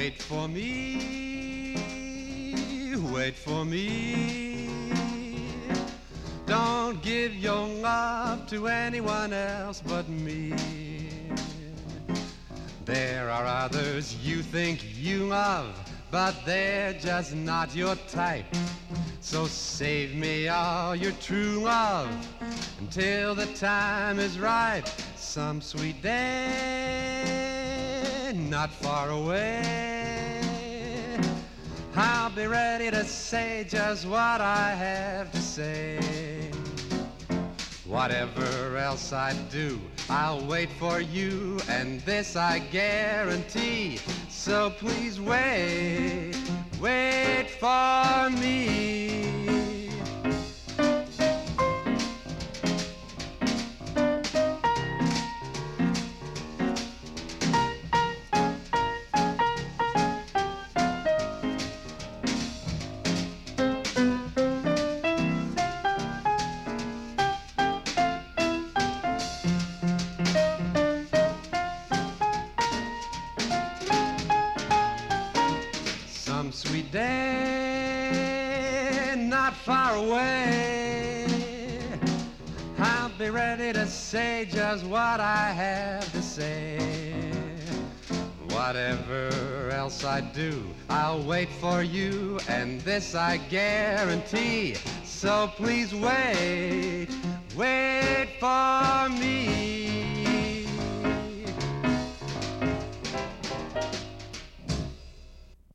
Wait for me, wait for me. Don't give your love to anyone else but me. There are others you think you love, but they're just not your type. So save me all your true love until the time is right. Some sweet day, not far away, I'll be ready to say just what I have to say. Whatever else I do, I'll wait for you, and this I guarantee. So please wait, wait for me. Some sweet day, not far away, I'll be ready to say just what I have to say. Whatever else I do, I'll wait for you, and this I guarantee. So please wait, wait for me.